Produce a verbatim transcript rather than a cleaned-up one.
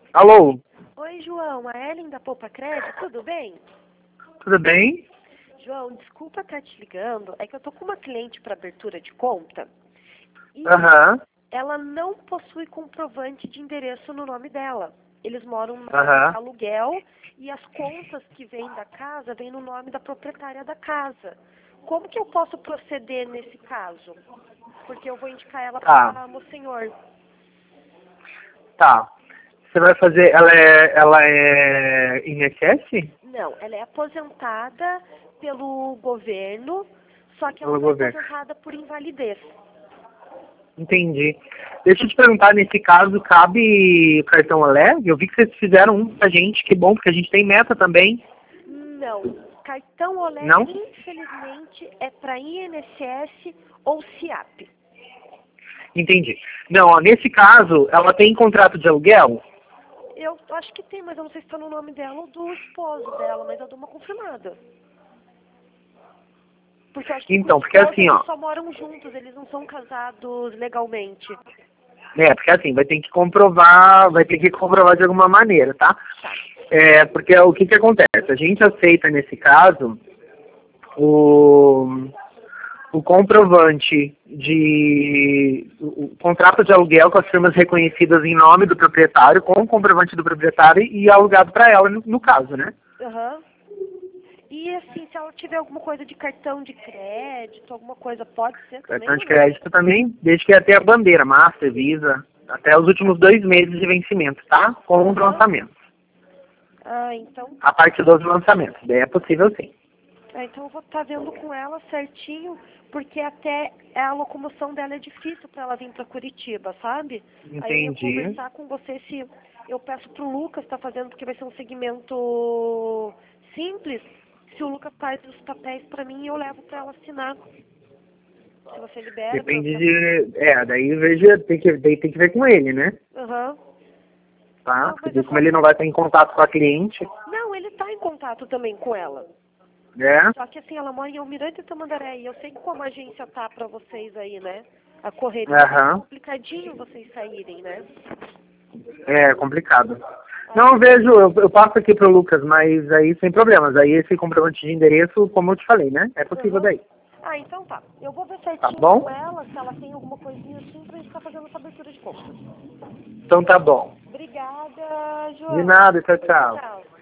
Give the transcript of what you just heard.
Alô? Oi, João, a Ellen da Poupa Crédito, tudo bem? Tudo bem? João, desculpa estar te ligando, é que eu tô com uma cliente para abertura de conta e Aham, ela não possui comprovante de endereço no nome dela. Eles moram numa casa de aham. aluguel e as contas que vêm da casa vêm no nome da proprietária da casa. Como que eu posso proceder nesse caso? Porque eu vou indicar ela Tá, para o senhor. tá. Você vai fazer, ela é, ela é I N S S? Não, ela é aposentada pelo governo, só que ela Pelo foi governo. aposentada por invalidez. Entendi. Deixa eu te perguntar, nesse caso, cabe o cartão Aleg? Eu vi que vocês fizeram um pra gente, que bom, porque a gente tem meta também. Não, cartão Olé, Não? infelizmente, é para I N S S ou SIAP. Entendi. Não, ó, nesse caso, ela tem contrato de aluguel? Eu acho que tem, mas eu não sei se está no nome dela ou do esposo dela, mas eu dou uma confirmada. Porque eu acho que com o Então, porque esposo assim, eles ó. só moram juntos, eles não são casados legalmente. É, porque assim, vai ter que comprovar, vai ter que comprovar de alguma maneira, tá? Tá. É, porque o que que acontece? A gente aceita, nesse caso, o, o comprovante de... o contrato de aluguel com as firmas reconhecidas em nome do proprietário, com o comprovante do proprietário e alugado para ela, no, no caso, né? Aham. E assim, se ela tiver alguma coisa de cartão de crédito, alguma coisa, pode ser também Cartão ou de não? crédito também, desde que até a bandeira, Master, Visa, até os últimos dois meses de vencimento, tá? Com os Aham. lançamentos. Ah, então A parte dos lançamentos. Daí é possível sim. Ah, então eu vou estar vendo com ela certinho, porque até a locomoção dela é difícil para ela vir para Curitiba, sabe? Aí eu ia Entendi. conversar com você se eu peço pro Lucas estar fazendo, porque vai ser um segmento simples. Se o Lucas faz os papéis para mim, eu levo para ela assinar. Se você libera para... Depende de. É, daí veja, tem que, daí tem que ver com ele, né? Aham. Tá? Não, mas Porque é como só... ele não vai estar em contato com a cliente, Não, ele tá em contato também com ela. né? Só que assim, ela mora em Almirante Tamandaré e eu sei que como a agência tá para vocês aí, né? A correria é Aham. complicadinho vocês saírem, né? É complicado. Aí Não, eu eu... vejo, eu, eu passo aqui pro Lucas, mas aí sem problemas. Aí esse comprovante de endereço, como eu te falei, né? É possível Aham. daí. Ah, então tá. Eu vou ver Tá certinho bom? com ela se ela tem alguma coisinha assim pra gente estar fazendo essa abertura de contas. Então tá bom. Obrigada, De João. nada, tchau, Tchau, tchau. tchau.